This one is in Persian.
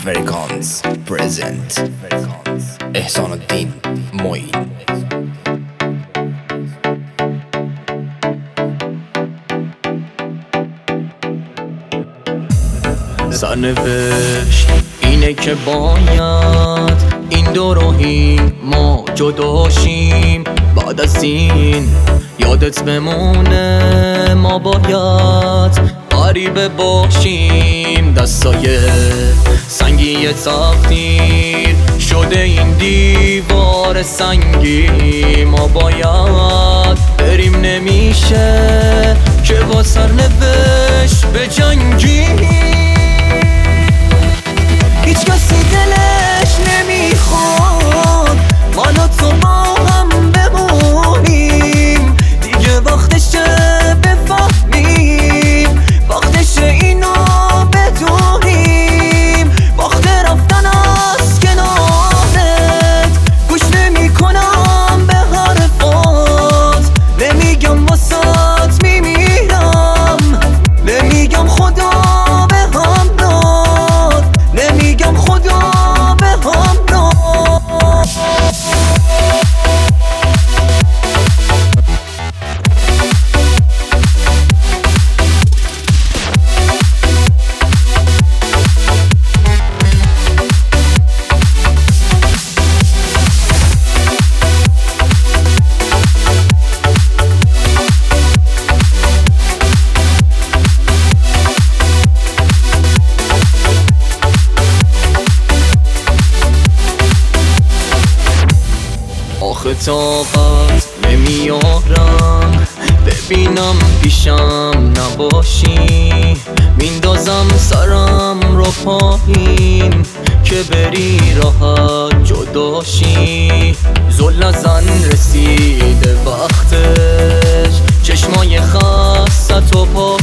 فرکانس پرزنت احسان الدین معین. سرنوشت اینه که باید این دو راهی ما جداشیم. بعد از این یادت بمونه ما باید غریبه باشیم. دستای سنگی تقدیر شده این دیوار سنگی. ما باید بریم نمیشه که با سرنوشت به جنگی. هیچ کسی دلش نمیخواد من و تو با هم بمونیم. دیگه وقتشه بفهمیم، وقتشه اینو بدونیم. وقت رفتن از کنارت گوش نمی کنم به حرفات. نمیگم واسات میمیرم، نمیگم خدا به هم داد، نمیگم خدا به هم داد. آخه طاقت نمیارم ببینم پیشم نباشی. میندازم سرم رو پایین که بری راحت جداشی. زل نزن رسیده وقتش، چشمای خستت و